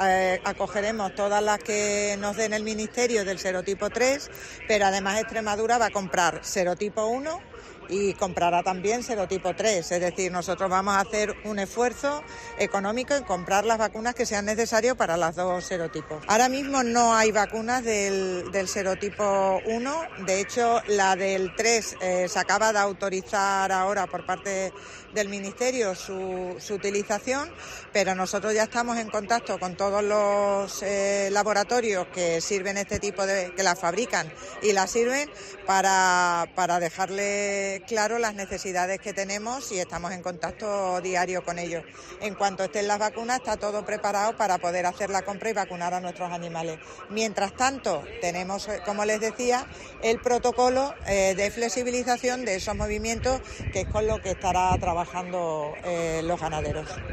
acogeremos todas las que nos den el Ministerio del serotipo 3, pero además Extremadura va a comprar serotipo 1 y comprará también serotipo 3, es decir, nosotros vamos a hacer un esfuerzo económico en comprar las vacunas que sean necesarias para los dos serotipos. Ahora mismo no hay vacunas del serotipo 1, de hecho la del 3 se acaba de autorizar ahora por parte del Ministerio su utilización, pero nosotros ya estamos en contacto con todos los laboratorios que sirven este tipo que las fabrican y las sirven para dejarle claro las necesidades que tenemos y estamos en contacto diario con ellos. En cuanto estén las vacunas, está todo preparado para poder hacer la compra y vacunar a nuestros animales. Mientras tanto, tenemos, como les decía, el protocolo de flexibilización de esos movimientos, que es con lo que estará trabajando los ganaderos.